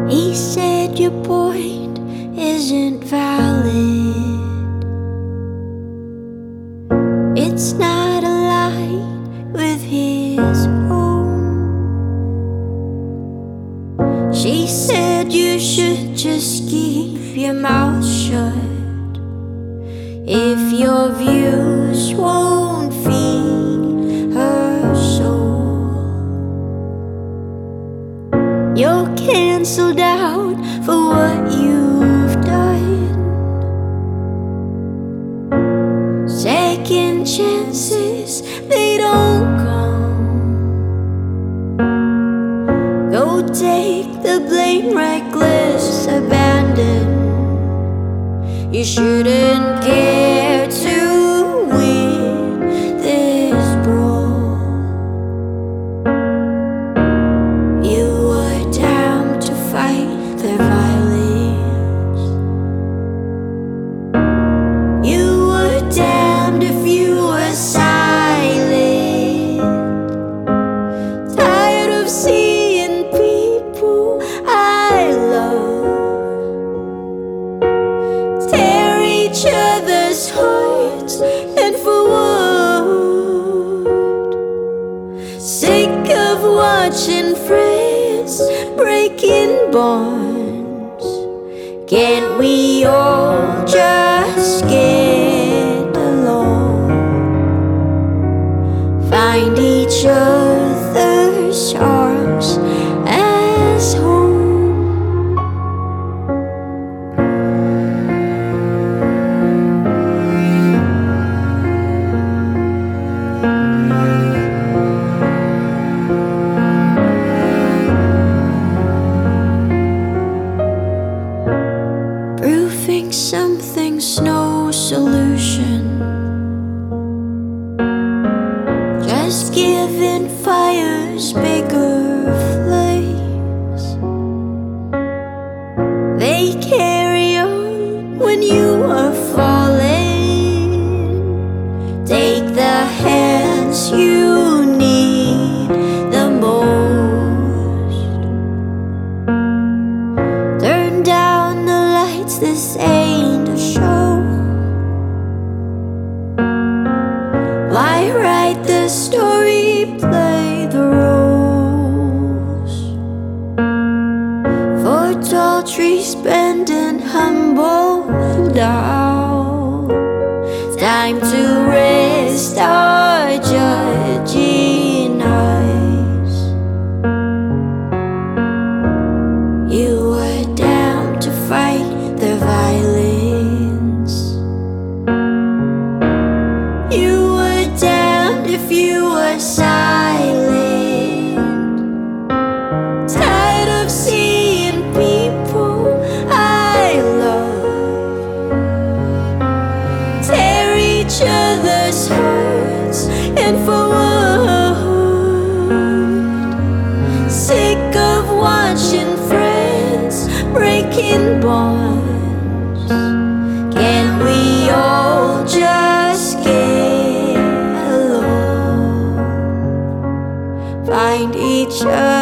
He said your point isn't valid. It's not aligned with his own. She said you should just keep your mouth shut if your views won't feed her soul. You're cancelled out for what you've done. Second chances, they don't come. Go take the blame, reckless abandon. You shouldn't care to win this brawl. You were down to fight their violence. You were damned if you were silent. Tired of seeing people I love tear each other's hearts, and for what? Sick of watching friends breaking bonds. Can't we all just get along? Find each other's arms as home. Proofing something's no solution. Just giving fires bigger flames. They carry on when you are falling. Take the hands you need the most. Turn down the lights, this ain't a show. Why write the story, play the roles? For tall trees bend and humble down. Time to rest our judging eyes. You were down to fight their violence. You were damned if you were silent. Tired of seeing people I love tear each other's hearts, and for what? Sick of watching friends breaking bonds. Can we all just get along? Find each other